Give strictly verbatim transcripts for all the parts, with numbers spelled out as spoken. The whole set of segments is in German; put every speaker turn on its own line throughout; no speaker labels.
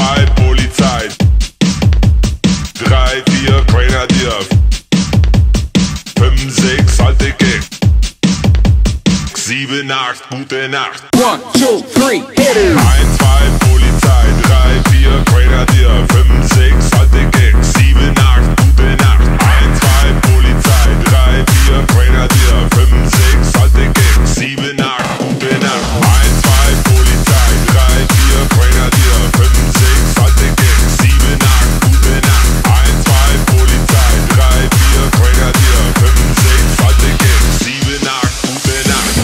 zwei Polizei, drei, vier Grenadier, fünf, sechs alte Gang, sieben, acht gute Nacht.
One, two, three, hit it!
eins, zwei Polizei, drei, vier Grenadier, fünf, sechs alte Gang, sieben, acht gute Nacht. eins, zwei Polizei, drei, vier Grenadier, fünf, sechs alte Gang, sieben, acht gute Nacht. eins, zwei Polizei, drei, vier Grenadier, fünf, sechs alte Gang, sieben, acht gute Nacht. eins, zwei Polizei, drei, vier Grenadier, fünf, sechs alte Gang, sieben, acht gute Nacht.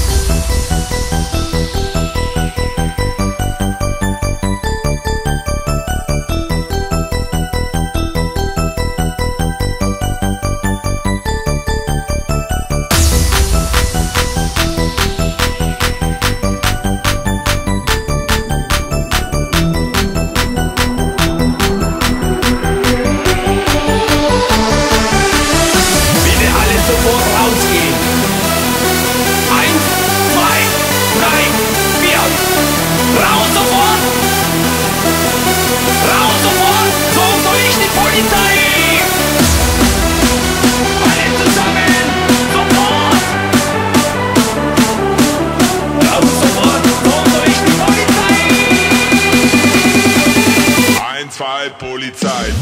Zwei Polizei.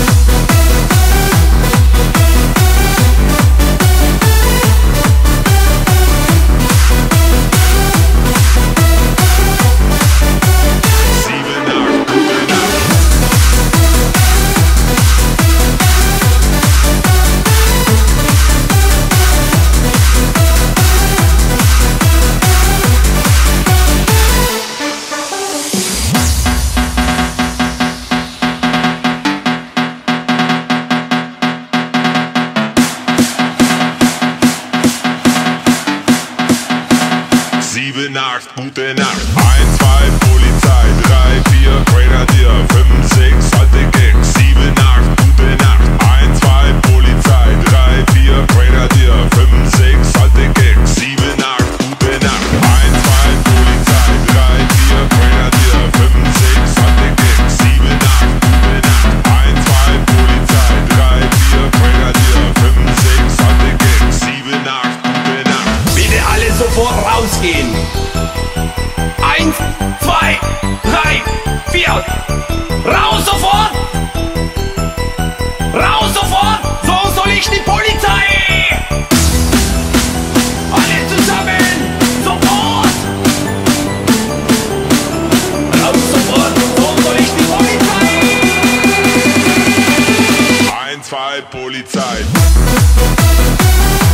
sieben, acht, gute Nacht. eins, zwei Polizei, drei, vier Grenadier, fünf, sechs alte Gang, sieben, acht, gute Nacht. eins, zwei Polizei, drei, vier Grenadier, fünf, sechs alte Gang, sieben, acht, gute Nacht. eins, zwei Polizei, drei, vier Grenadier, fünf, sechs alte Gang, sieben, acht, gute Nacht. eins, zwei Polizei, drei, vier Grenadier, fünf, sechs alte Gang, sieben, acht, gute Nacht.
Bitte alle sofort rausgehen. Eins, zwei, drei, vier. Raus sofort! Raus sofort! So soll ich die Polizei! Alle zusammen! Sofort! Raus sofort! So soll ich die Polizei!
eins, zwei Polizei.